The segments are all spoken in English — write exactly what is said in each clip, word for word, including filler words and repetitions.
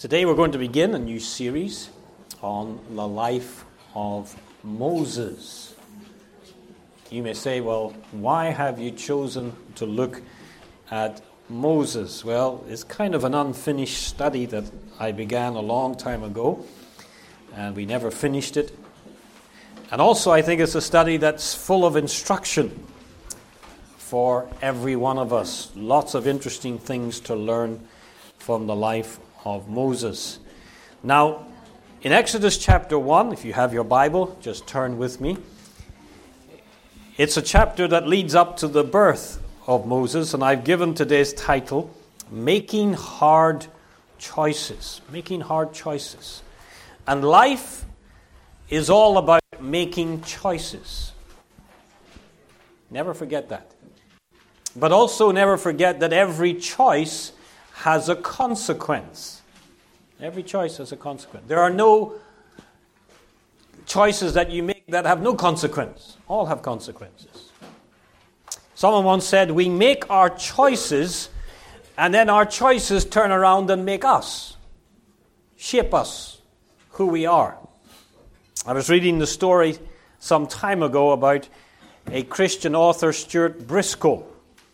Today we're going to begin a new series on the life of Moses. You may say, well, why have you chosen to look at Moses? Well, it's kind of an unfinished study that I began a long time ago, and we never finished it. And also I think it's a study that's full of instruction for every one of us. Lots of interesting things to learn from the life of Moses. Now, in Exodus chapter one, if you have your Bible, just turn with me. It's a chapter that leads up to the birth of Moses, and I've given today's title, Making Hard Choices. Making Hard Choices. And life is all about making choices. Never forget that. But also never forget that every choice has a consequence. Every choice has a consequence. There are no choices that you make that have no consequence. All have consequences. Someone once said, we make our choices, and then our choices turn around and make us, shape us, who we are. I was reading the story some time ago about a Christian author, Stuart Briscoe.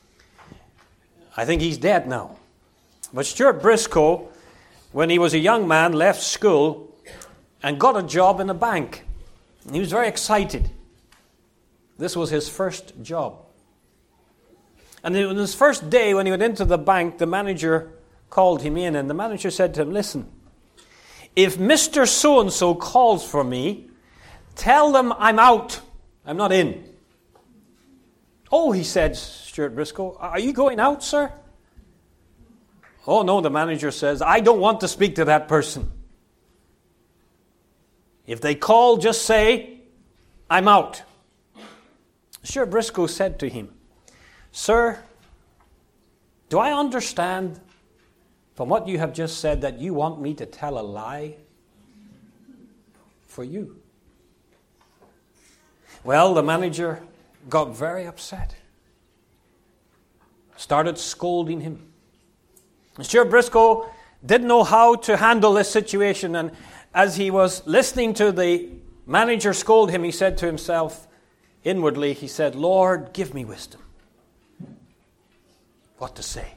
I think he's dead now. But Stuart Briscoe, when he was a young man, left school and got a job in a bank. And he was very excited. This was his first job. And on his first day, when he went into the bank, the manager called him in, and the manager said to him, listen, if Mister So-and-so calls for me, tell them I'm out. I'm not in. Oh, he said, Stuart Briscoe, are you going out, sir? Oh, no, the manager says, I don't want to speak to that person. If they call, just say, I'm out. Stuart Briscoe said to him, sir, do I understand from what you have just said that you want me to tell a lie for you? Well, the manager got very upset. Started scolding him. Stuart Briscoe didn't know how to handle this situation, and as he was listening to the manager scold him, he said to himself, inwardly, he said, Lord, give me wisdom. What to say?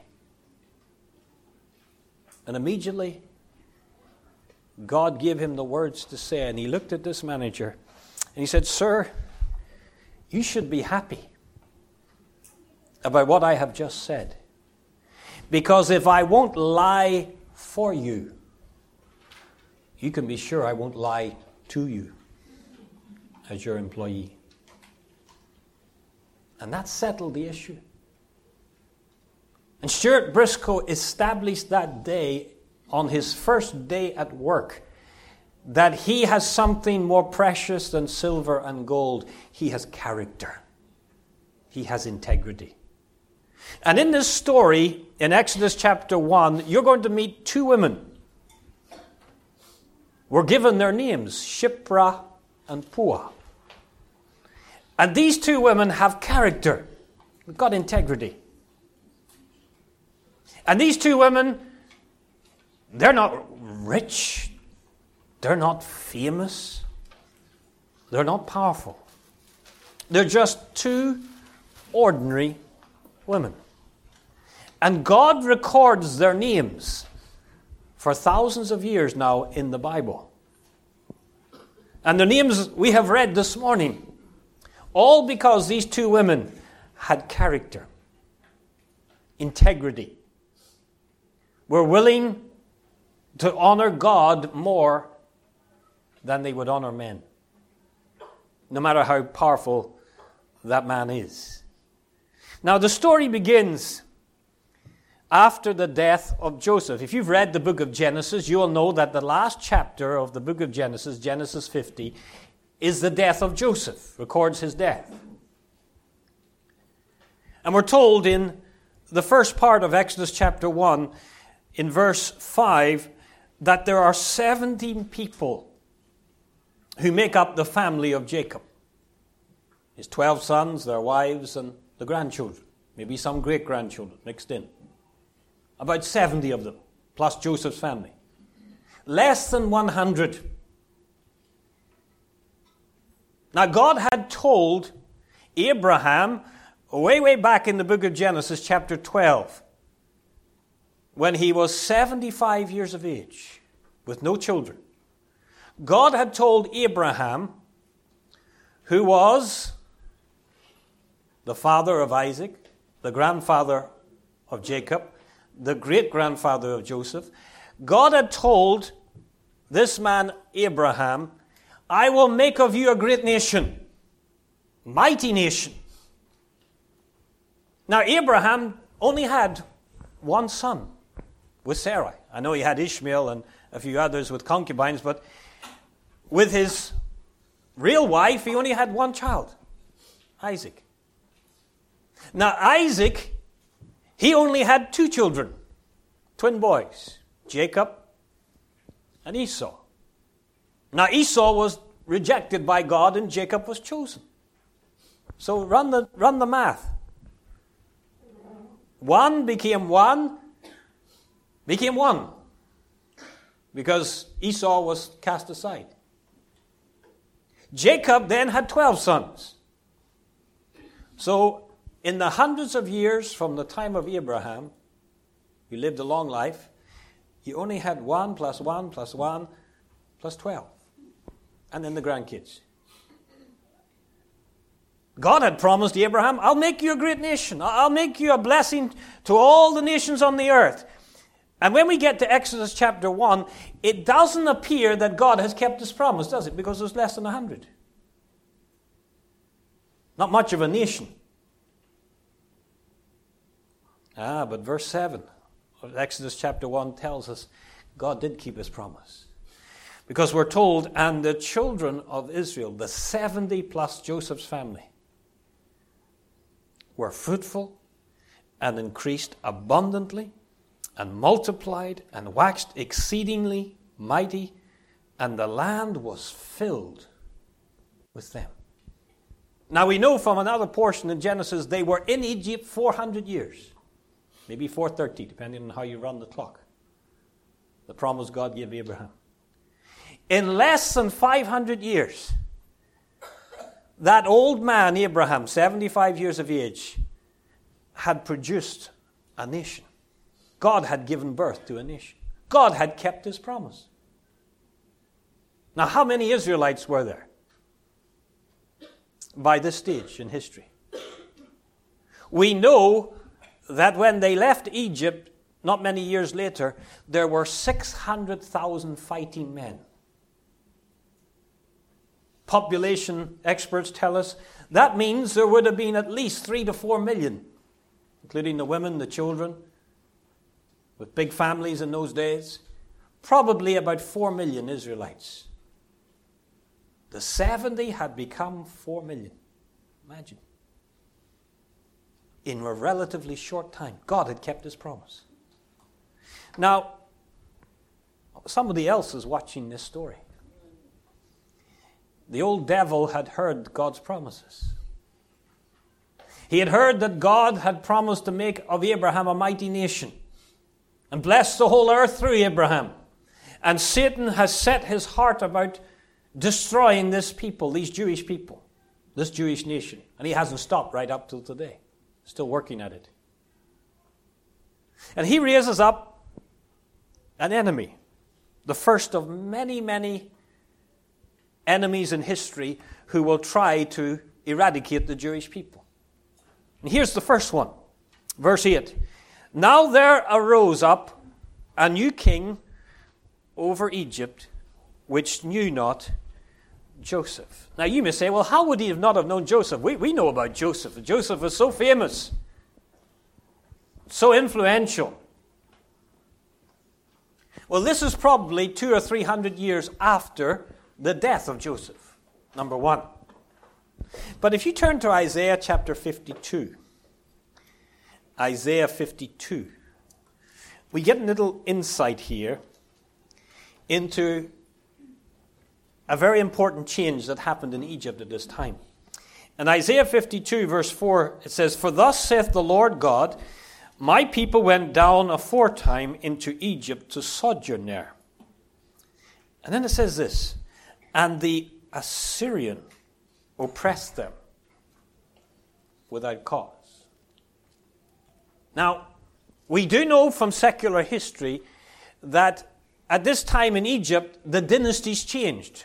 And immediately, God gave him the words to say, and he looked at this manager, and he said, sir, you should be happy about what I have just said. Because if I won't lie for you, you can be sure I won't lie to you as your employee. And that settled the issue. And Stuart Briscoe established that day, on his first day at work, that he has something more precious than silver and gold. He has character. He has integrity. And in this story, in Exodus chapter one, you're going to meet two women. We're given their names, Shiphrah and Puah. And these two women have character. They've got integrity. And these two women, they're not rich. They're not famous. They're not powerful. They're just two ordinary women. And God records their names for thousands of years now in the Bible. And the names we have read this morning, all because these two women had character, integrity, were willing to honor God more than they would honor men, no matter how powerful that man is. Now, the story begins after the death of Joseph. If you've read the book of Genesis, you will know that the last chapter of the book of Genesis, Genesis fifty, is the death of Joseph, records his death. And we're told in the first part of Exodus chapter one, in verse five, that there are seventeen people who make up the family of Jacob. His twelve sons, their wives, and the grandchildren. Maybe some great-grandchildren mixed in. About seventy of them, plus Joseph's family. Less than one hundred. Now God had told Abraham way, way back in the book of Genesis chapter twelve, when he was seventy-five years of age, with no children. God had told Abraham, who was the father of Isaac, the grandfather of Jacob, the great-grandfather of Joseph, God had told this man Abraham, I will make of you a great nation, mighty nation. Now Abraham only had one son with Sarai. I know he had Ishmael and a few others with concubines, but with his real wife, he only had one child, Isaac. Now Isaac, he only had two children, twin boys, Jacob and Esau. Now Esau was rejected by God and Jacob was chosen. So run the, run the math. One became one, became one, because Esau was cast aside. Jacob then had twelve sons. So in the hundreds of years from the time of Abraham, who lived a long life, he only had one plus one plus one plus twelve. And then the grandkids. God had promised Abraham, I'll make you a great nation. I'll make you a blessing to all the nations on the earth. And when we get to Exodus chapter one, it doesn't appear that God has kept his promise, does it? Because there's less than a hundred. Not much of a nation. Ah, but verse seven of Exodus chapter one tells us God did keep his promise. Because we're told, and the children of Israel, the seventy plus Joseph's family, were fruitful and increased abundantly and multiplied and waxed exceedingly mighty, and the land was filled with them. Now we know from another portion in Genesis they were in Egypt four hundred years. Maybe four thirty, depending on how you run the clock. The promise God gave Abraham. In less than five hundred years, that old man, Abraham, seventy-five years of age, had produced a nation. God had given birth to a nation. God had kept his promise. Now, how many Israelites were there by this stage in history? We know that when they left Egypt, not many years later, there were six hundred thousand fighting men. Population experts tell us that means there would have been at least three to four million, including the women, the children, with big families in those days. Probably about four million Israelites. The seventy had become four million. Imagine. In a relatively short time, God had kept his promise. Now, somebody else is watching this story. The old devil had heard God's promises. He had heard that God had promised to make of Abraham a mighty nation and bless the whole earth through Abraham. And Satan has set his heart about destroying this people, these Jewish people, this Jewish nation. And he hasn't stopped right up till today. Still working at it. And he raises up an enemy, the first of many, many enemies in history who will try to eradicate the Jewish people. And here's the first one. Verse eight. Now there arose up a new king over Egypt, which knew not Joseph. Now you may say, well, how would he have not have known Joseph? We, we know about Joseph. Joseph was so famous, so influential. Well, this is probably two or three hundred years after the death of Joseph, number one. But if you turn to Isaiah chapter fifty-two, Isaiah fifty-two, we get a little insight here into a very important change that happened in Egypt at this time. In Isaiah fifty-two, verse four, it says, For thus saith the Lord God, My people went down aforetime into Egypt to sojourn there. And then it says this, and the Assyrian oppressed them without cause. Now, we do know from secular history that at this time in Egypt, the dynasties changed.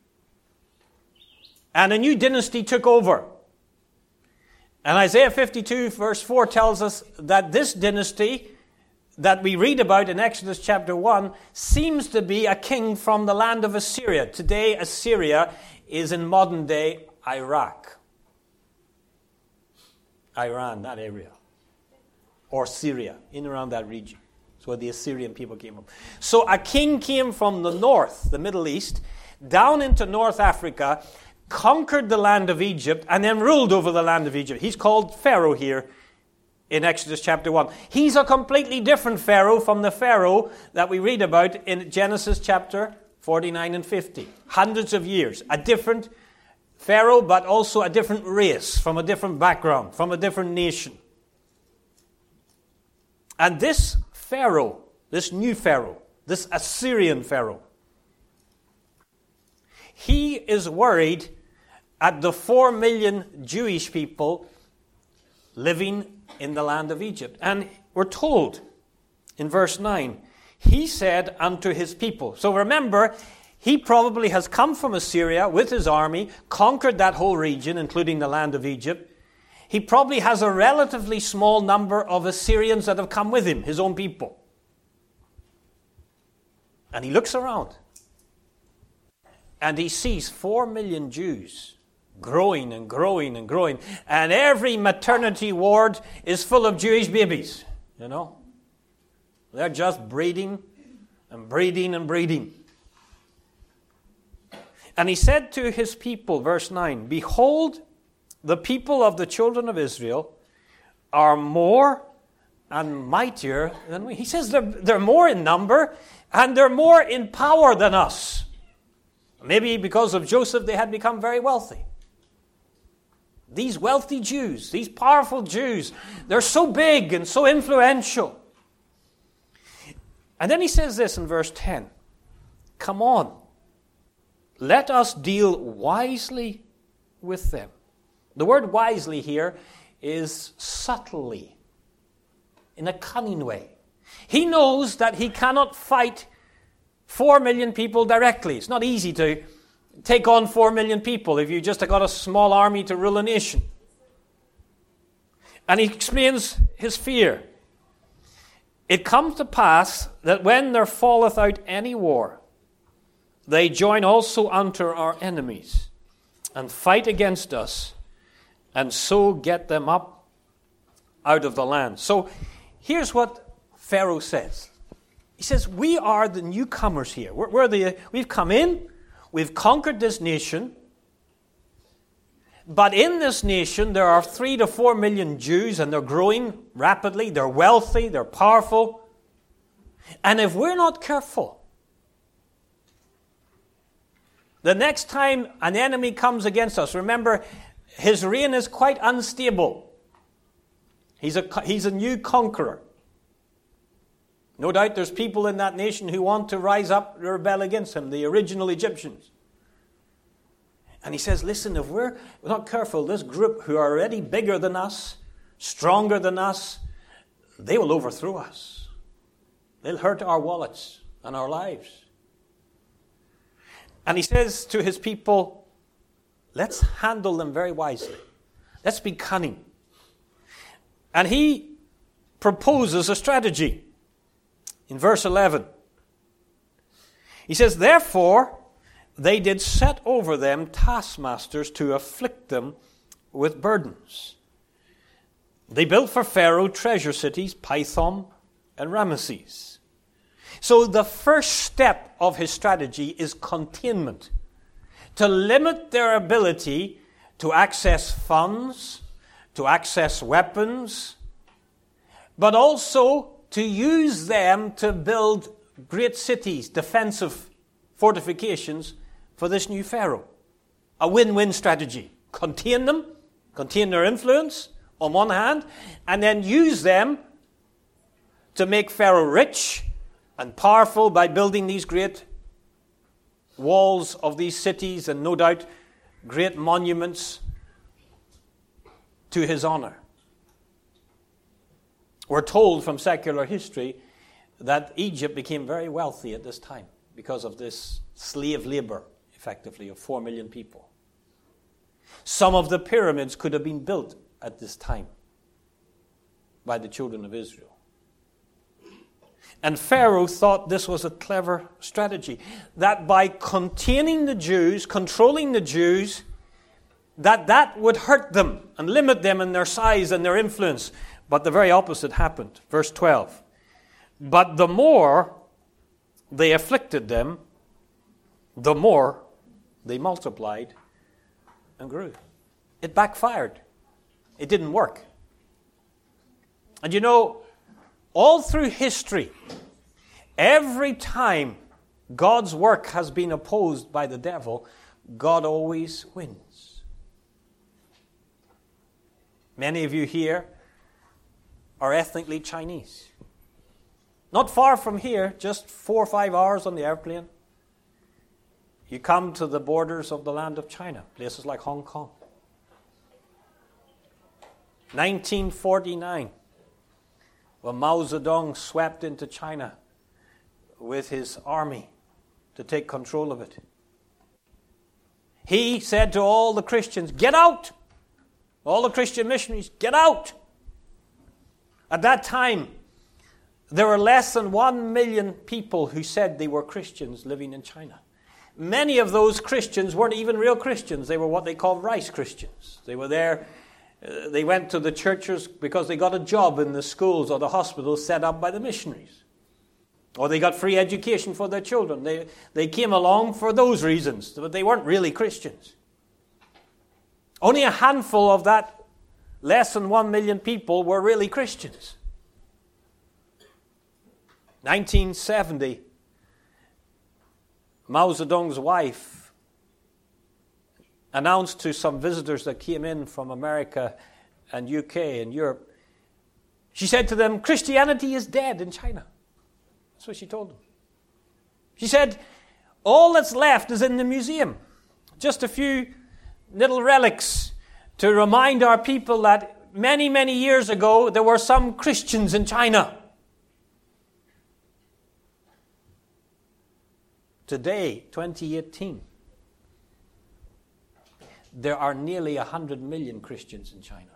And a new dynasty took over. And Isaiah fifty-two verse four tells us that this dynasty that we read about in Exodus chapter one seems to be a king from the land of Assyria. Today, Assyria is in modern day Iraq. Iran, that area. Or Syria, in around that region. That's where the Assyrian people came from. So a king came from the north, the Middle East, down into North Africa, conquered the land of Egypt, and then ruled over the land of Egypt. He's called Pharaoh here in Exodus chapter one. He's a completely different Pharaoh from the Pharaoh that we read about in Genesis chapter forty-nine and fifty. Hundreds of years. A different Pharaoh, but also a different race, from a different background, from a different nation. And this Pharaoh, this new Pharaoh, this Assyrian Pharaoh, he is worried at the four million Jewish people living in the land of Egypt. And we're told in verse nine, he said unto his people. So remember, he probably has come from Assyria with his army, conquered that whole region, including the land of Egypt. He probably has a relatively small number of Assyrians that have come with him, his own people. And he looks around. And he sees four million Jews growing and growing and growing. And every maternity ward is full of Jewish babies, you know. They're just breeding and breeding and breeding. And he said to his people, verse nine, behold, the people of the children of Israel are more and mightier than we. He says they're, they're more in number and they're more in power than us. Maybe because of Joseph, they had become very wealthy. These wealthy Jews, these powerful Jews, they're so big and so influential. And then he says this in verse ten. Come on, let us deal wisely with them. The word wisely here is subtly, in a cunning way. He knows that he cannot fight Four million people directly. It's not easy to take on four million people if you just got a small army to rule a nation. And he explains his fear. It comes to pass that when there falleth out any war, they join also unto our enemies, and fight against us, and so get them up out of the land. So here's what Pharaoh says. He says, we are the newcomers here. We're, we're the, we've come in, we've conquered this nation, but in this nation there are three to four million Jews, and they're growing rapidly, they're wealthy, they're powerful. And if we're not careful, the next time an enemy comes against us, remember, his reign is quite unstable. He's a, he's a new conqueror. No doubt there's people in that nation who want to rise up and rebel against him, the original Egyptians. And he says, listen, if we're not careful, this group who are already bigger than us, stronger than us, they will overthrow us. They'll hurt our wallets and our lives. And he says to his people, let's handle them very wisely. Let's be cunning. And he proposes a strategy. In verse eleven, he says, therefore, they did set over them taskmasters to afflict them with burdens. They built for Pharaoh treasure cities, Pithom and Ramesses. So the first step of his strategy is containment. To limit their ability to access funds, to access weapons, but also to use them to build great cities, defensive fortifications for this new Pharaoh. A win-win strategy. Contain them, contain their influence on one hand, and then use them to make Pharaoh rich and powerful by building these great walls of these cities and no doubt great monuments to his honor. We're told from secular history that Egypt became very wealthy at this time because of this slave labor, effectively, of four million people. Some of the pyramids could have been built at this time by the children of Israel. And Pharaoh thought this was a clever strategy, that by containing the Jews, controlling the Jews, that that would hurt them and limit them in their size and their influence. But the very opposite happened. Verse twelve. But the more they afflicted them, the more they multiplied and grew. It backfired. It didn't work. And you know, all through history, every time God's work has been opposed by the devil, God always wins. Many of you here are ethnically Chinese. Not far from here, just four or five hours on the airplane, you come to the borders of the land of China, places like Hong Kong. nineteen forty-nine, when Mao Zedong swept into China with his army to take control of it. He said to all the Christians, get out! All the Christian missionaries, get out! At that time, there were less than one million people who said they were Christians living in China. Many of those Christians weren't even real Christians. They were what they called rice Christians. They were there, uh, they went to the churches because they got a job in the schools or the hospitals set up by the missionaries. Or they got free education for their children. They, they came along for those reasons, but they weren't really Christians. Only a handful of that less than one million people were really Christians. nineteen seventy, Mao Zedong's wife announced to some visitors that came in from America and U K and Europe, she said to them, Christianity is dead in China. That's what she told them. She said, all that's left is in the museum. Just a few little relics to remind our people that many, many years ago there were some Christians in China. Today, twenty eighteen, there are nearly one hundred million Christians in China.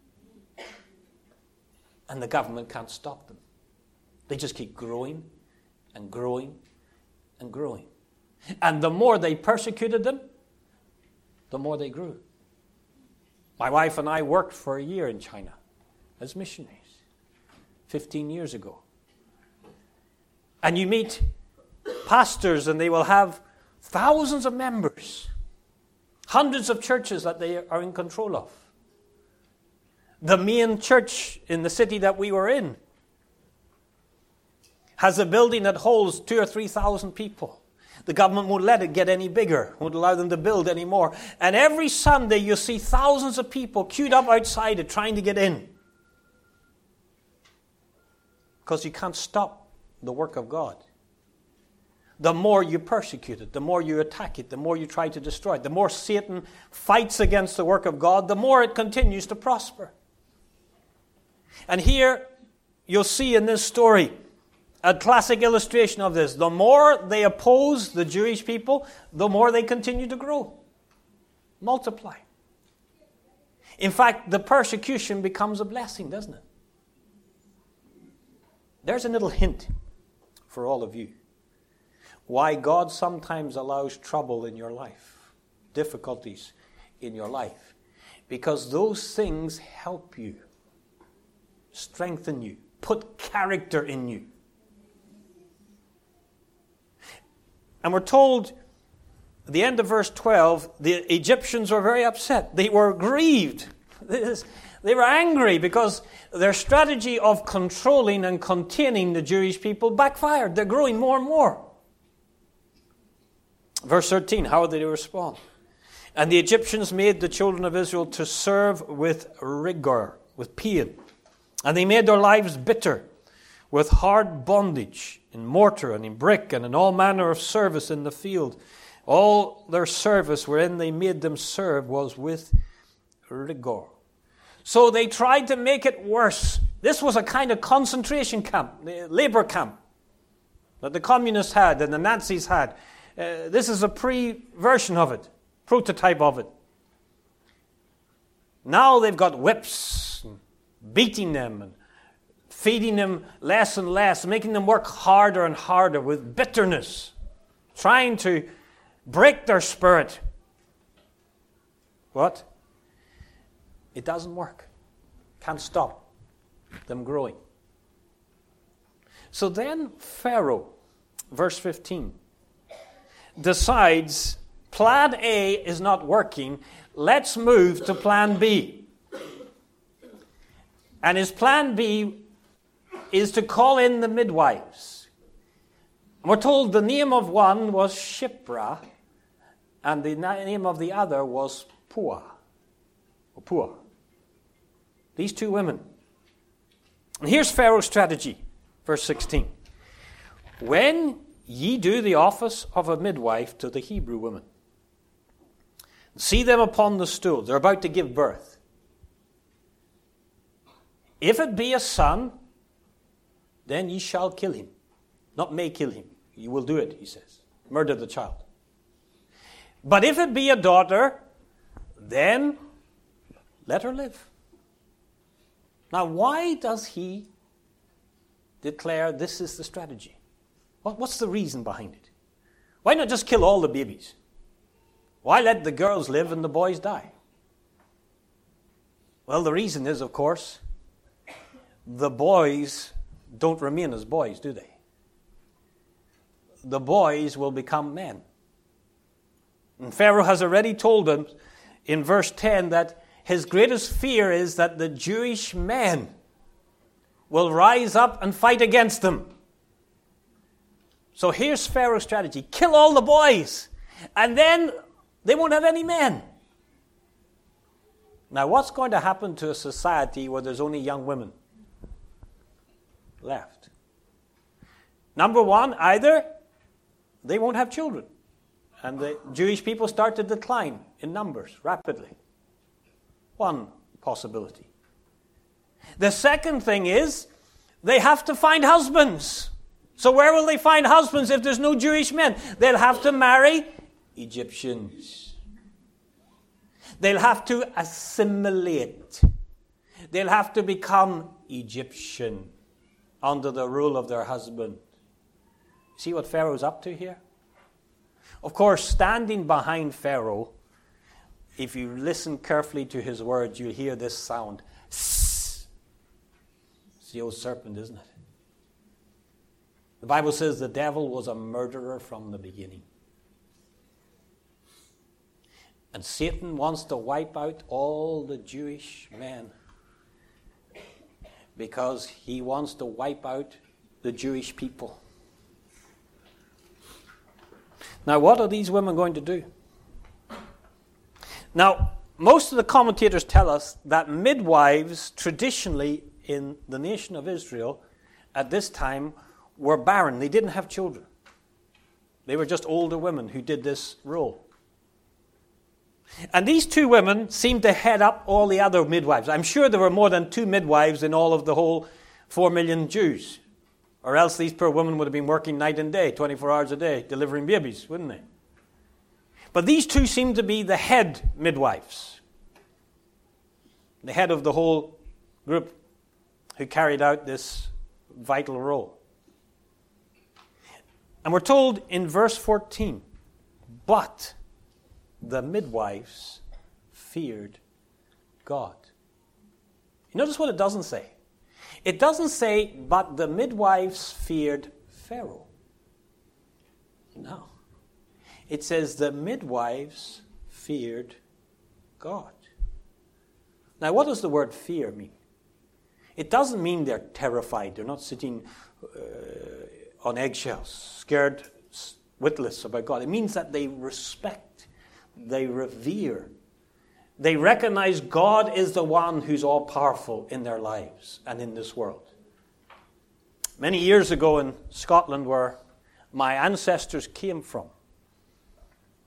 And the government can't stop them. They just keep growing and growing and growing. And the more they persecuted them, the more they grew. My wife and I worked for a year in China as missionaries, fifteen years ago. And you meet pastors and they will have thousands of members, hundreds of churches that they are in control of. The main church in the city that we were in has a building that holds two or three thousand people. The government won't let it get any bigger, won't allow them to build any more. And every Sunday you see thousands of people queued up outside it trying to get in. Because you can't stop the work of God. The more you persecute it, the more you attack it, the more you try to destroy it, the more Satan fights against the work of God, the more it continues to prosper. And here you'll see in this story a classic illustration of this. The more they oppose the Jewish people, the more they continue to grow, multiply. In fact, the persecution becomes a blessing, doesn't it? There's a little hint for all of you. Why God sometimes allows trouble in your life, difficulties in your life. Because those things help you, strengthen you, put character in you. And we're told, at the end of verse twelve, the Egyptians were very upset. They were grieved. They were angry because their strategy of controlling and containing the Jewish people backfired. They're growing more and more. Verse thirteen, how did they respond? And the Egyptians made the children of Israel to serve with rigor, with pain. And they made their lives bitter with hard bondage in mortar and in brick and in all manner of service in the field. All their service wherein they made them serve was with rigor. So they tried to make it worse. This was a kind of concentration camp, labor camp, that the communists had and the Nazis had. Uh, this is a pre-version of it, prototype of it. Now they've got whips, and beating them and feeding them less and less, making them work harder and harder with bitterness, trying to break their spirit. What? It doesn't work. Can't stop them growing. So then Pharaoh, verse fifteen, decides plan A is not working. Let's move to plan B. And his plan B is to call in the midwives. And we're told the name of one was Shiphrah, and the name of the other was Puah. Or Puah. These two women. And here's Pharaoh's strategy, verse sixteen. When ye do the office of a midwife to the Hebrew women, see them upon the stool. They're about to give birth. If it be a son, then ye shall kill him. Not may kill him. You will do it, he says. Murder the child. But if it be a daughter, then let her live. Now, why does he declare this is the strategy? What, what's the reason behind it? Why not just kill all the babies? Why let the girls live and the boys die? Well, the reason is, of course, the boys don't remain as boys, do they? The boys will become men. And Pharaoh has already told them in verse ten that his greatest fear is that the Jewish men will rise up and fight against them. So here's Pharaoh's strategy. Kill all the boys, and then they won't have any men. Now, what's going to happen to a society where there's only young women left? Number one, either they won't have children, and the Jewish people start to decline in numbers rapidly. One possibility. The second thing is they have to find husbands. So where will they find husbands if there's no Jewish men? They'll have to marry Egyptians. They'll have to assimilate. They'll have to become Egyptian under the rule of their husband. See what Pharaoh's up to here? Of course, standing behind Pharaoh, if you listen carefully to his words, you'll hear this sound. It's the old serpent, isn't it? The Bible says the devil was a murderer from the beginning. And Satan wants to wipe out all the Jewish men because he wants to wipe out the Jewish people. Now, what are these women going to do? Now, most of the commentators tell us that midwives traditionally in the nation of Israel at this time were barren. They didn't have children. They were just older women who did this role. And these two women seemed to head up all the other midwives. I'm sure there were more than two midwives in all of the whole four million Jews. Or else these poor women would have been working night and day, twenty-four hours a day, delivering babies, wouldn't they? But these two seemed to be the head midwives. The head of the whole group who carried out this vital role. And we're told in verse fourteen, but the midwives feared God. You notice what it doesn't say? It doesn't say, but the midwives feared Pharaoh. No. It says the midwives feared God. Now, what does the word fear mean? It doesn't mean they're terrified. They're not sitting uh, on eggshells, scared witless about God. It means that they respect, they revere, they recognize God is the one who's all-powerful in their lives and in this world. Many years ago in Scotland, where my ancestors came from,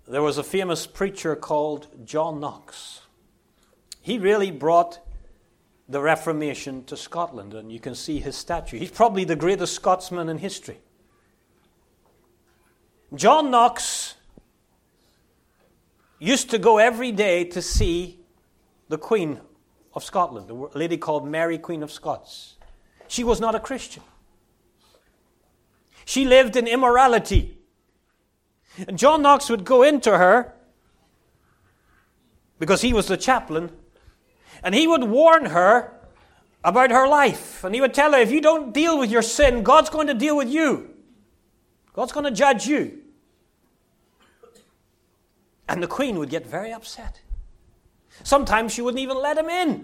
There was a famous preacher called John Knox. He really brought the Reformation to Scotland, and you can see his statue. He's probably the greatest Scotsman in history. John Knox used to go every day to see the Queen of Scotland, a lady called Mary, Queen of Scots. She was not a Christian. She lived in immorality. And John Knox would go into her, because he was the chaplain, and he would warn her about her life. And he would tell her, if you don't deal with your sin, God's going to deal with you. God's going to judge you. And the Queen would get very upset. Sometimes she wouldn't even let him in.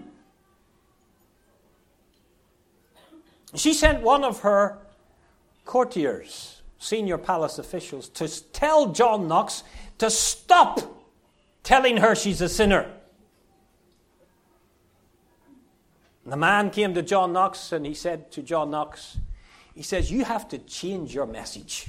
She sent one of her courtiers, senior palace officials, to tell John Knox to stop telling her she's a sinner. And the man came to John Knox and he said to John Knox, he says, you have to change your message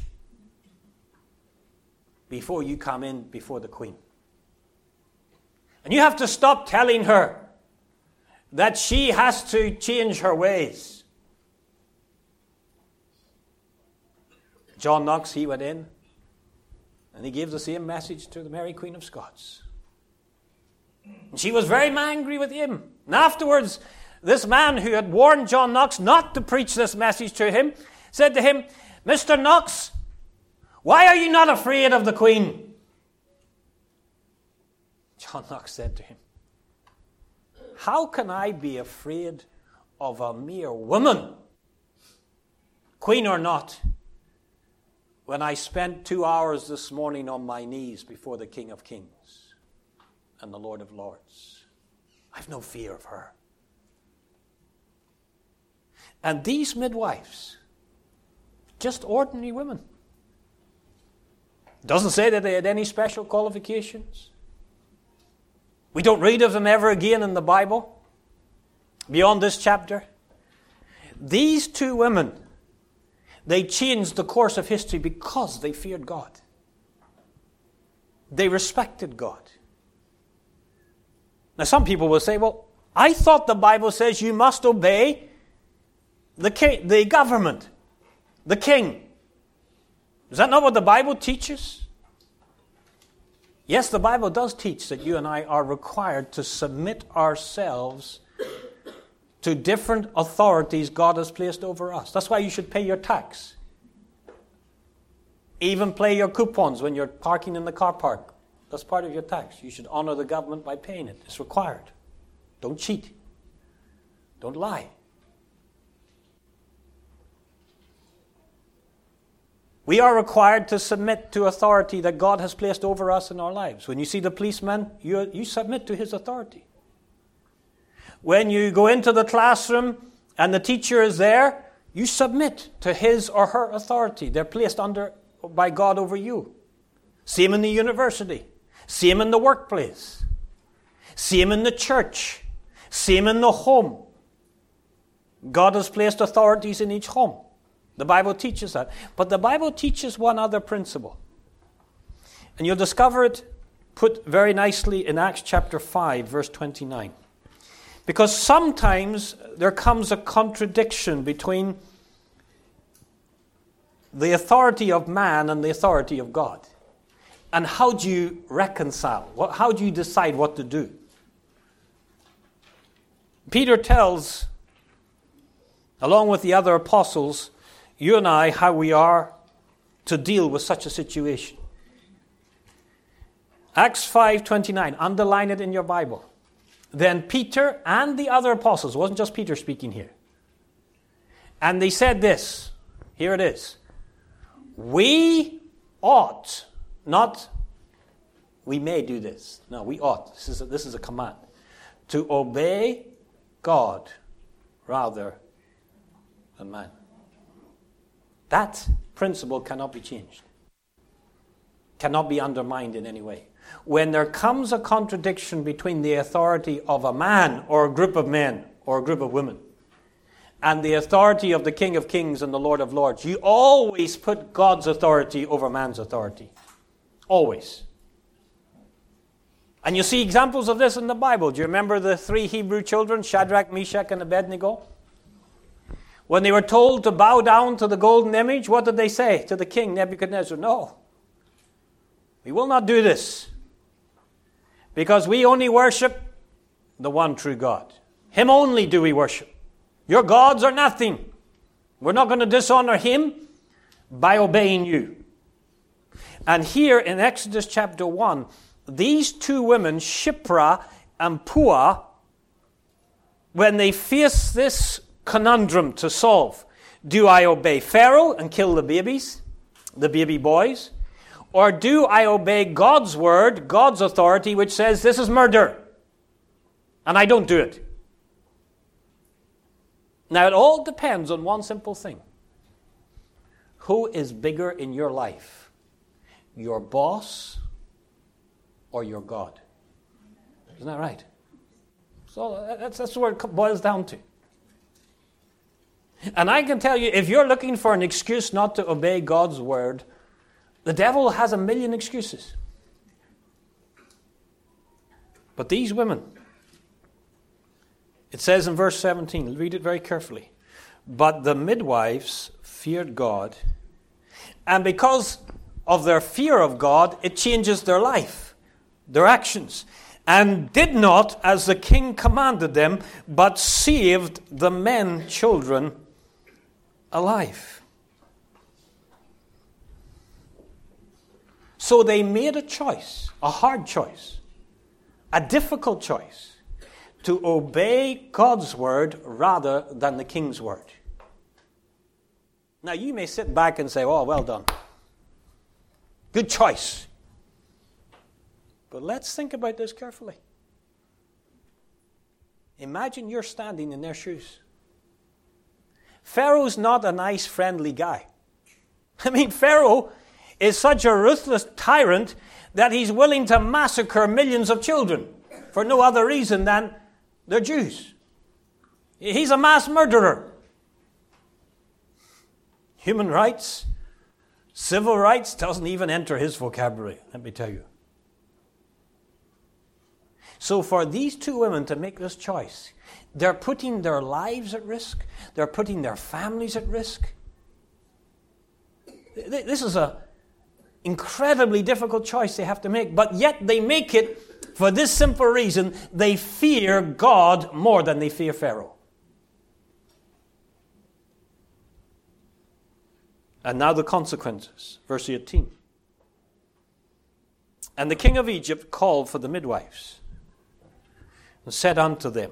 before you come in before the Queen. And you have to stop telling her that she has to change her ways. John Knox, he went in and he gave the same message to the Mary Queen of Scots. And she was very angry with him. And afterwards, this man who had warned John Knox not to preach this message to him said to him, Mister Knox, why are you not afraid of the Queen? John Knox said to him, how can I be afraid of a mere woman, Queen or not, when I spent two hours this morning on my knees before the King of Kings and the Lord of Lords? I've no fear of her. And these midwives, just ordinary women. Doesn't say that they had any special qualifications. We don't read of them ever again in the Bible, beyond this chapter. These two women, they changed the course of history because they feared God. They respected God. Now some people will say, well, I thought the Bible says you must obey the king, the government, the king. Is that not what the Bible teaches? Yes, the Bible does teach that you and I are required to submit ourselves to different authorities God has placed over us. That's why you should pay your tax. Even pay your coupons when you're parking in the car park. That's part of your tax. You should honor the government by paying it. It's required. Don't cheat. Don't lie. We are required to submit to authority that God has placed over us in our lives. When you see the policeman, you, you submit to his authority. When you go into the classroom and the teacher is there, you submit to his or her authority. They're placed under by God over you. Same in the university. Same in the workplace. Same in the church. Same in the home. God has placed authorities in each home. The Bible teaches that. But the Bible teaches one other principle. And you'll discover it put very nicely in Acts chapter five, verse twenty-nine. Because sometimes there comes a contradiction between the authority of man and the authority of God. And how do you reconcile? How do you decide what to do? Peter tells, along with the other apostles, you and I, how we are to deal with such a situation. Acts five twenty-nine, underline it in your Bible. Then Peter and the other apostles, it wasn't just Peter speaking here, and they said this, here it is, we ought, not we may do this, no, we ought, this is a, this is a command, to obey God rather than man. That principle cannot be changed, cannot be undermined in any way. When there comes a contradiction between the authority of a man or a group of men or a group of women and the authority of the King of Kings and the Lord of Lords, you always put God's authority over man's authority. Always. And you see examples of this in the Bible. Do you remember the three Hebrew children, Shadrach, Meshach, and Abednego? When they were told to bow down to the golden image, what did they say to the king, Nebuchadnezzar? No, we will not do this, because we only worship the one true God. Him only do we worship. Your gods are nothing. We're not going to dishonor him by obeying you. And here in Exodus chapter one, these two women, Shiphrah and Puah, when they face this conundrum to solve, do I obey Pharaoh and kill the babies, the baby boys, or do I obey God's word, God's authority, which says this is murder, and I don't do it? Now it all depends on one simple thing. Who is bigger in your life? Your boss or your God? Isn't that right? So that's, that's where it boils down to. And I can tell you, if you're looking for an excuse not to obey God's word, the devil has a million excuses. But these women, it says in verse seventeen, read it very carefully. But the midwives feared God, and because of their fear of God, it changes their life, their actions, and did not as the king commanded them, but saved the men, children, alive. So they made a choice, a hard choice, a difficult choice, to obey God's word rather than the king's word. Now you may sit back and say, oh, well done. Good choice. But let's think about this carefully. Imagine you're standing in their shoes. Pharaoh's not a nice, friendly guy. I mean, Pharaoh is such a ruthless tyrant that he's willing to massacre millions of children for no other reason than they're Jews. He's a mass murderer. Human rights, civil rights doesn't even enter his vocabulary, let me tell you. So for these two women to make this choice, they're putting their lives at risk. They're putting their families at risk. This is an incredibly difficult choice they have to make, but yet they make it for this simple reason: they fear God more than they fear Pharaoh. And now the consequences. Verse eighteen. And the king of Egypt called for the midwives and said unto them,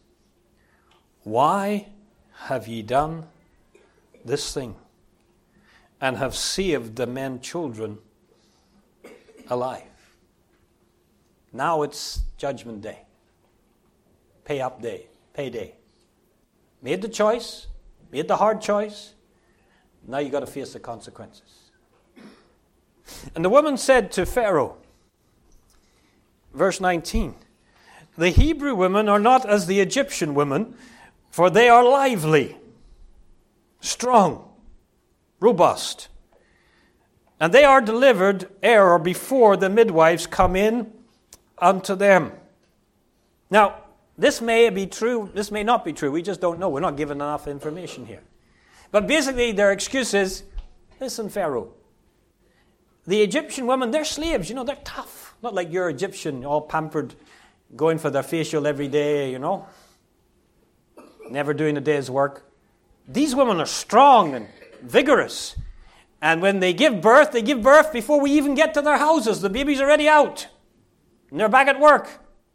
Why have ye done this thing, and have saved the men children alive? Now it's judgment day. Pay up day. Pay day. Made the choice. Made the hard choice. Now you've got to face the consequences. And the woman said to Pharaoh, verse nineteen, The Hebrew women are not as the Egyptian women, for they are lively, strong, robust, and they are delivered ere or before the midwives come in unto them. Now, this may be true, this may not be true. We just don't know. We're not given enough information here. But basically, their excuse is, listen, Pharaoh, the Egyptian women, they're slaves, you know, they're tough. Not like your Egyptian, all pampered, going for their facial every day, you know, never doing a day's work. These women are strong and vigorous. And when they give birth, they give birth before we even get to their houses. The baby's already out. And they're back at work.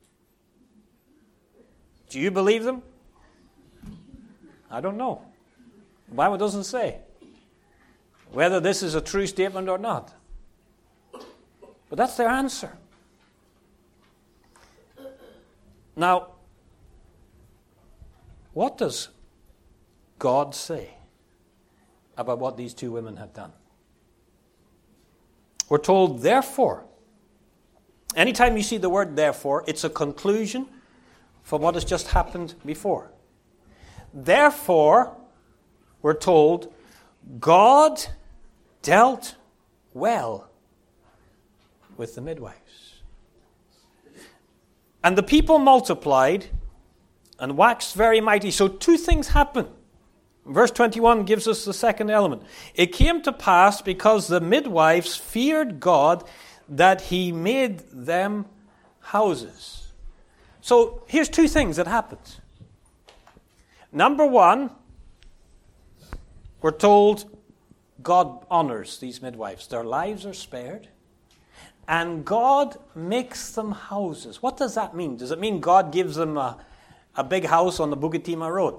Do you believe them? I don't know. The Bible doesn't say whether this is a true statement or not. But that's their answer. Now, what does God say about what these two women have done? We're told, therefore. Anytime you see the word therefore, it's a conclusion from what has just happened before. Therefore, we're told, God dealt well with the midwives. And the people multiplied and waxed very mighty. So two things happen. Verse twenty-one gives us the second element. It came to pass, because the midwives feared God, that he made them houses. So here's two things that happens. Number one, we're told God honors these midwives. Their lives are spared. And God makes them houses. What does that mean? Does it mean God gives them a, a big house on the Bugatima Road?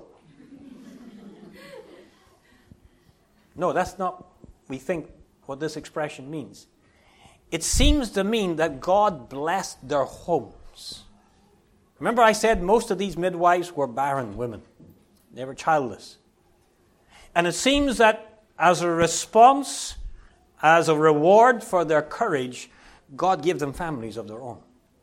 No, that's not, we think, what this expression means. It seems to mean that God blessed their homes. Remember I said most of these midwives were barren women. They were childless. And it seems that as a response, as a reward for their courage, God gave them families of their own.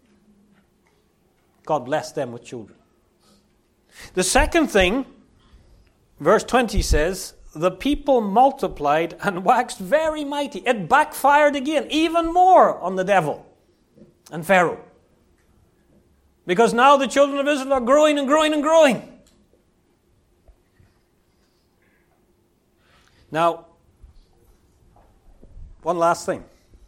God blessed them with children. The second thing, verse twenty says, the people multiplied and waxed very mighty. It backfired again, even more on the devil and Pharaoh. Because now the children of Israel are growing and growing and growing. Now, one last thing.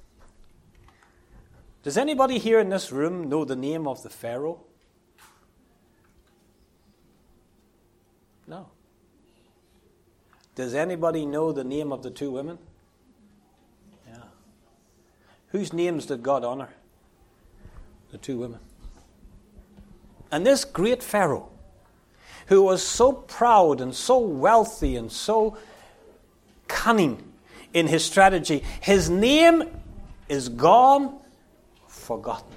Does anybody here in this room know the name of the Pharaoh? No. Does anybody know the name of the two women? Yeah. Whose names did God honor? The two women. And this great Pharaoh, who was so proud and so wealthy and so cunning in his strategy, his name is gone, forgotten.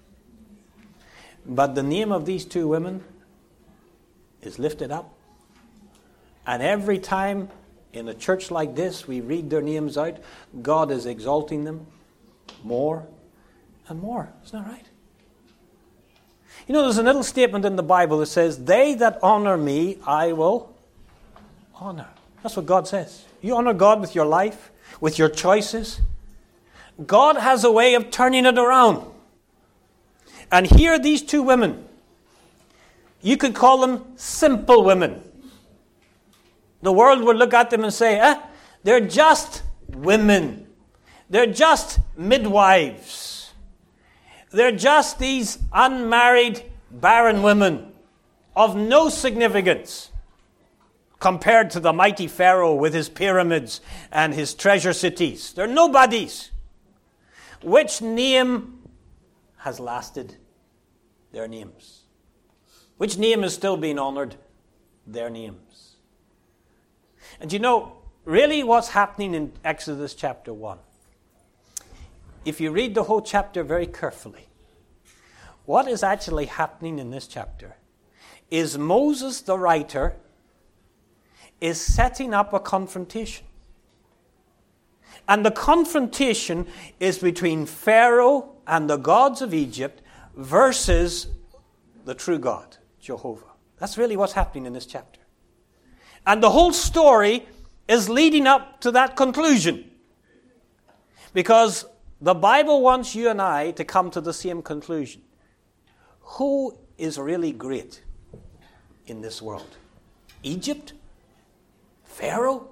But the name of these two women is lifted up. And every time in a church like this we read their names out, God is exalting them more and more. Isn't that right? You know, there's a little statement in the Bible that says, they that honor me, I will honor. That's what God says. You honor God with your life, with your choices. God has a way of turning it around. And here are these two women. You could call them simple women. The world would look at them and say, eh, they're just women. They're just midwives. They're just these unmarried, barren women of no significance compared to the mighty Pharaoh with his pyramids and his treasure cities. They're nobodies. Which name has lasted? Their names. Which name is still being honored? Their names. And you know, really what's happening in Exodus chapter one, if you read the whole chapter very carefully, what is actually happening in this chapter is Moses, the writer, is setting up a confrontation. And the confrontation is between Pharaoh and the gods of Egypt versus the true God, Jehovah. That's really what's happening in this chapter. And the whole story is leading up to that conclusion. Because the Bible wants you and I to come to the same conclusion. Who is really great in this world? Egypt? Pharaoh?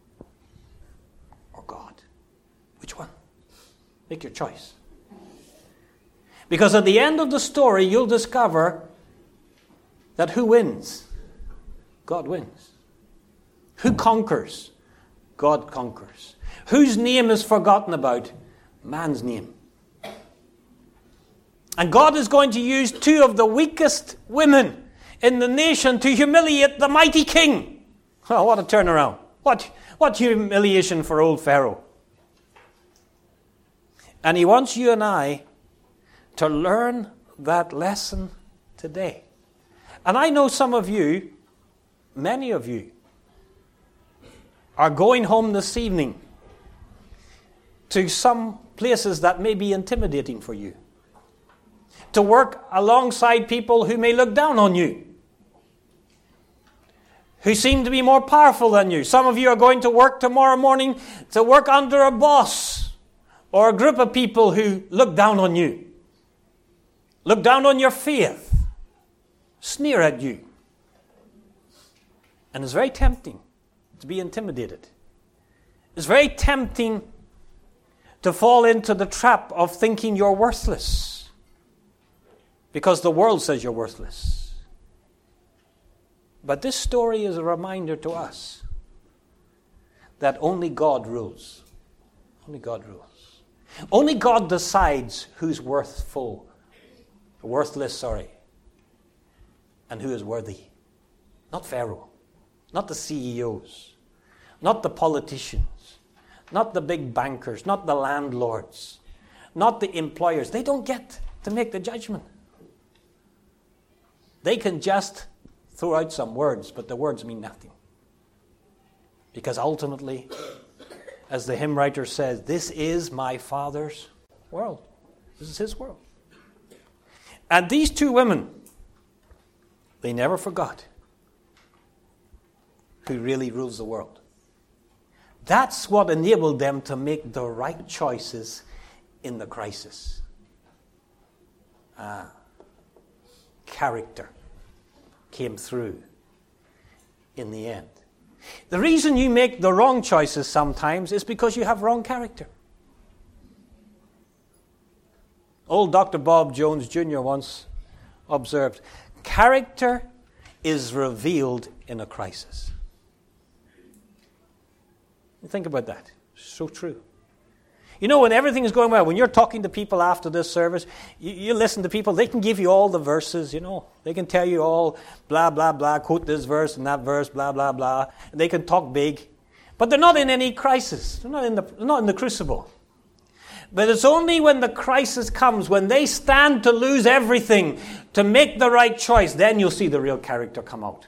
Or God? Which one? Make your choice. Because at the end of the story, you'll discover that who wins? God wins. Who conquers? God conquers. Whose name is forgotten about? Man's name. And God is going to use two of the weakest women in the nation to humiliate the mighty king. Oh, what a turnaround. What, what humiliation for old Pharaoh. And he wants you and I to learn that lesson today. And I know some of you, many of you, are going home this evening to some places that may be intimidating for you. To work alongside people who may look down on you. Who seem to be more powerful than you. Some of you are going to work tomorrow morning to work under a boss or a group of people who look down on you. look down on your faith, sneer at you. And it's very tempting to be intimidated. It's very tempting to fall into the trap of thinking you're worthless because the world says you're worthless. But this story is a reminder to us that only God rules. Only God rules. Only God decides who's worthful, worthless, sorry, and who is worthy. Not Pharaoh, not the C E Os, not the politicians, not the big bankers, not the landlords, not the employers. They don't get to make the judgment. They can just throw out some words, but the words mean nothing. Because ultimately, as the hymn writer says, this is my Father's world. This is his world. And these two women, they never forgot who really rules the world. That's what enabled them to make the right choices in the crisis. Ah, character came through in the end. The reason you make the wrong choices sometimes is because you have wrong character. Old Doctor Bob Jones Junior once observed, character is revealed in a crisis. Think about that. So true. You know, when everything is going well, when you're talking to people after this service, you, you listen to people, they can give you all the verses, you know. They can tell you all, blah, blah, blah, quote this verse and that verse, blah, blah, blah. And they can talk big. But they're not in any crisis. They're not in the, they're not in the crucible. But it's only when the crisis comes, when they stand to lose everything, to make the right choice, then you'll see the real character come out.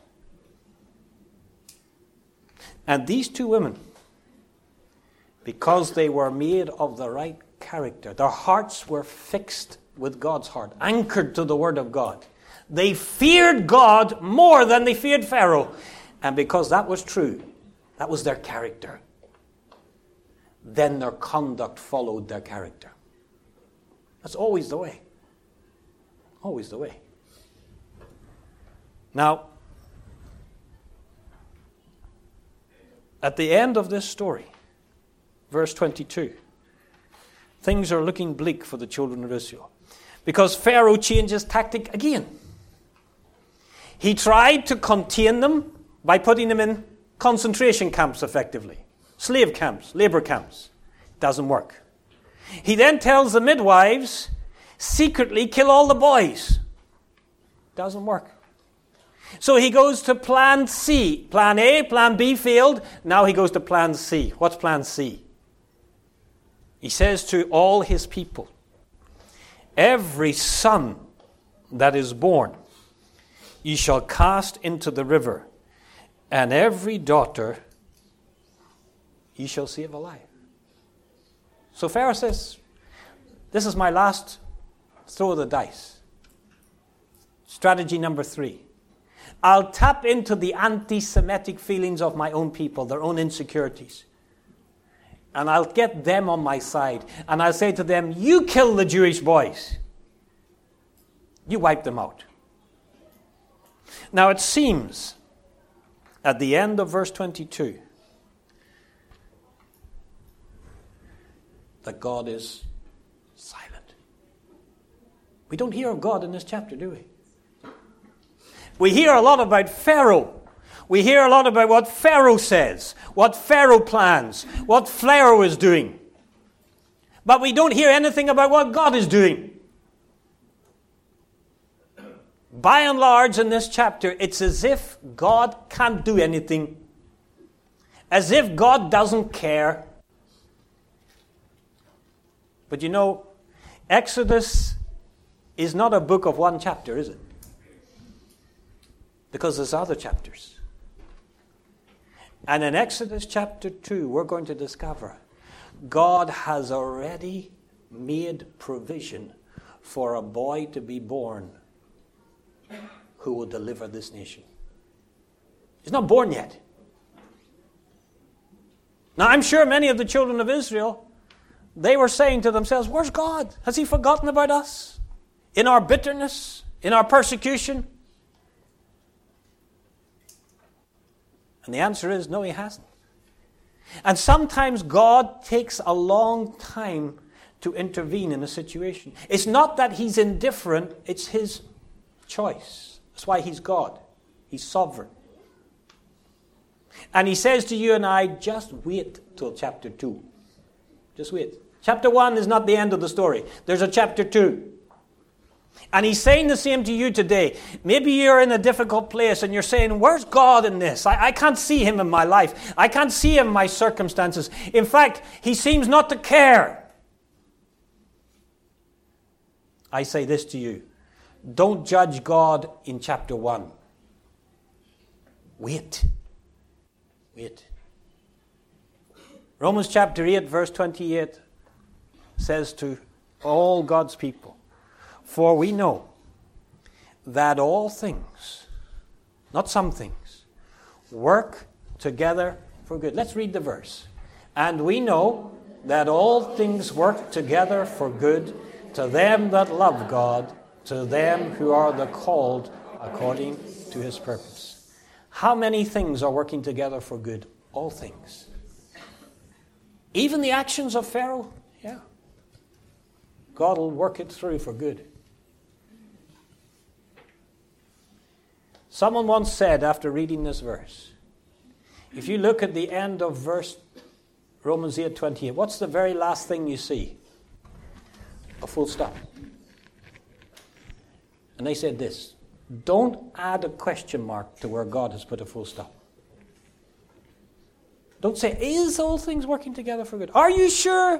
And these two women, because they were made of the right character, their hearts were fixed with God's heart, anchored to the Word of God. They feared God more than they feared Pharaoh. And because that was true, that was their character, then their conduct followed their character. That's always the way. Always the way. Now, at the end of this story, verse twenty-two, things are looking bleak for the children of Israel. Because Pharaoh changes tactic again. He tried to contain them by putting them in concentration camps effectively. Slave camps, labor camps. Doesn't work. He then tells the midwives, secretly kill all the boys. Doesn't work. So he goes to plan C. Plan A, plan B failed. Now he goes to plan C. What's plan C? He says to all his people, every son that is born ye shall cast into the river, and every daughter ye shall save alive. So Pharaoh says, this is my last throw of the dice. Strategy number three. I'll tap into the anti-Semitic feelings of my own people, their own insecurities. And I'll get them on my side. And I'll say to them, you kill the Jewish boys. You wipe them out. Now it seems, at the end of verse twenty-two, that God is silent. We don't hear of God in this chapter, do we? We hear a lot about Pharaoh. We hear a lot about what Pharaoh says, what Pharaoh plans, what Pharaoh is doing. But we don't hear anything about what God is doing. By and large, in this chapter, it's as if God can't do anything. As if God doesn't care. But you know, Exodus is not a book of one chapter, is it? Because there's other chapters. And in Exodus chapter two, we're going to discover God has already made provision for a boy to be born who will deliver this nation. He's not born yet. Now, I'm sure many of the children of Israel, they were saying to themselves, where's God? Has he forgotten about us? in our bitterness, in our persecution? And the answer is no, he hasn't. And sometimes God takes a long time to intervene in a situation. It's not that he's indifferent, it's his choice. That's why he's God. He's sovereign. And he says to you and I, just wait till chapter two. Just wait. Chapter one is not the end of the story. There's a chapter two. And he's saying the same to you today. Maybe you're in a difficult place and you're saying, where's God in this? I, I can't see him in my life. I can't see him in my circumstances. In fact, he seems not to care. I say this to you. Don't judge God in chapter one. Wait. Wait. Romans chapter eight, verse twenty-eight says to all God's people, for we know that all things, not some things, work together for good. Let's read the verse. And we know that all things work together for good to them that love God, to them who are the called according to his purpose. How many things are working together for good? All things. Even the actions of Pharaoh? Yeah. God will work it through for good. Someone once said after reading this verse, if you look at the end of verse Romans eight twenty-eight, what's the very last thing you see? A full stop. And they said this, don't add a question mark to where God has put a full stop. Don't say, is all things working together for good? Are you sure?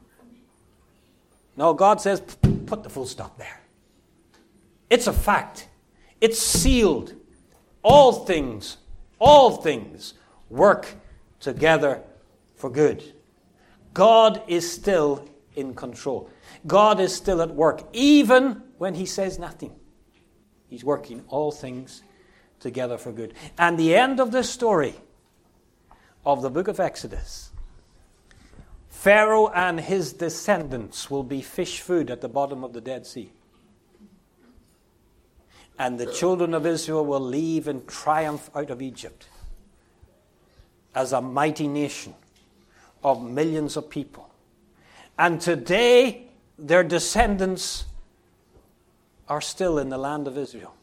No, God says, put the full stop there. It's a fact. It's sealed. All things, all things work together for good. God is still in control. God is still at work, even when he says nothing. He's working all things together for good. And the end of this story of the book of Exodus, Pharaoh and his descendants will be fish food at the bottom of the Dead Sea. And the children of Israel will leave in triumph out of Egypt as a mighty nation of millions of people. And today, their descendants are still in the land of Israel.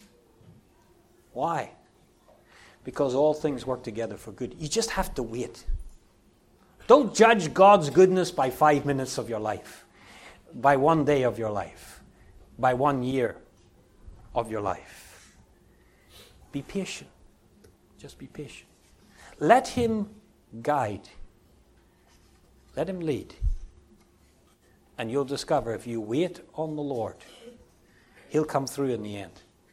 Why? Because all things work together for good. You just have to wait. Don't judge God's goodness by five minutes of your life, by one day of your life, by one year of your life. Be patient. Just be patient. Let him guide. Let him lead. And you'll discover if you wait on the Lord, he'll come through in the end.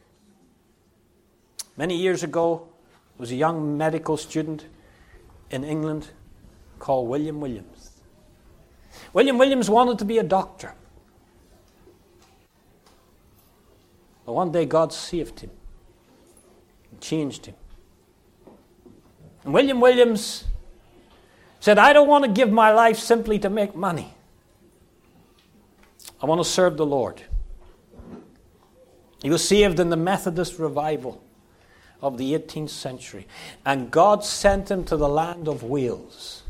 Many years ago, there was a young medical student in England called William Williams. William Williams wanted to be a doctor. But one day God saved him and changed him. And William Williams said, I don't want to give my life simply to make money. I want to serve the Lord. He was saved in the Methodist revival of the eighteenth century. And God sent him to the land of Wales.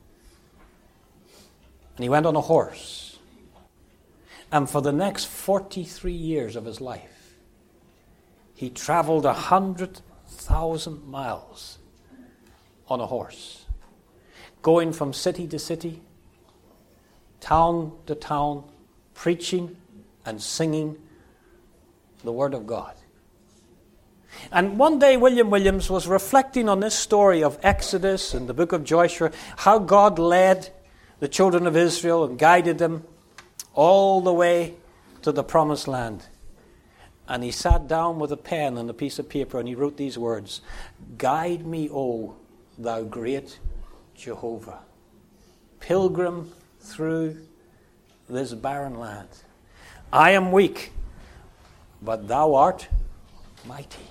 And he went on a horse. And for the next forty-three years of his life, he traveled one hundred thousand miles on a horse, going from city to city, town to town, preaching and singing the Word of God. And one day William Williams was reflecting on this story of Exodus and the book of Joshua, how God led the children of Israel and guided them all the way to the promised land. And he sat down with a pen and a piece of paper and he wrote these words, Guide me, O thou great Jehovah, pilgrim through this barren land. I am weak, but thou art mighty.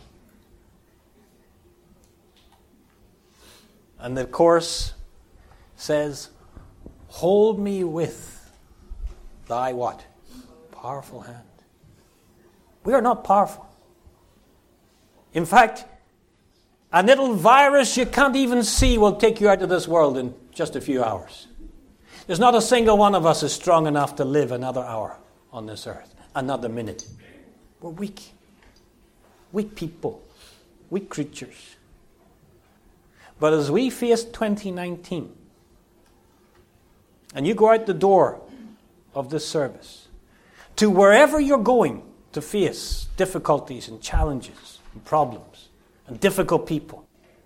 And the chorus says, Hold me with thy what? Powerful hand. We are not powerful. In fact, a little virus you can't even see will take you out of this world in just a few hours. There's not a single one of us is strong enough to live another hour on this earth, another minute. We're weak. Weak people. Weak creatures. But as we face twenty nineteen, and you go out the door of this service, to wherever you're going to face difficulties and challenges and problems and difficult people,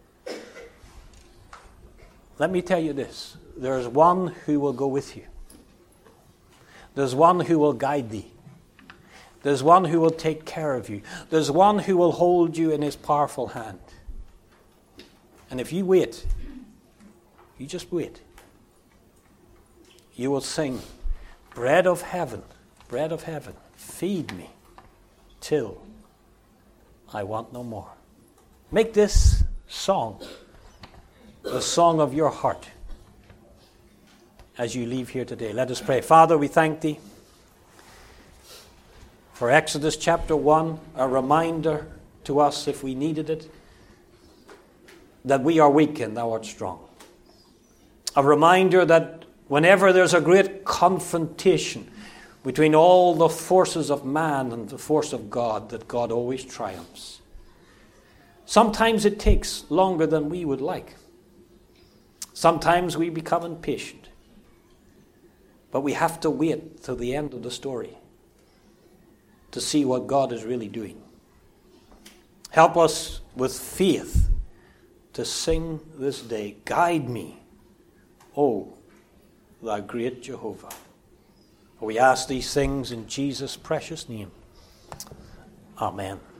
let me tell you this. There's one who will go with you. There's one who will guide thee. There's one who will take care of you. There's one who will hold you in his powerful hand. And if you wait, you just wait, you will sing, bread of heaven, bread of heaven, feed me till I want no more. Make this song the song of your heart as you leave here today. Let us pray. Father, we thank thee for Exodus chapter one, a reminder to us, if we needed it, that we are weak and thou art strong. A reminder that whenever there's a great confrontation between all the forces of man and the force of God, that God always triumphs. Sometimes it takes longer than we would like. Sometimes we become impatient. But we have to wait till the end of the story to see what God is really doing. Help us with faith to sing this day, guide me, O thou great Jehovah. We ask these things in Jesus' precious name. Amen.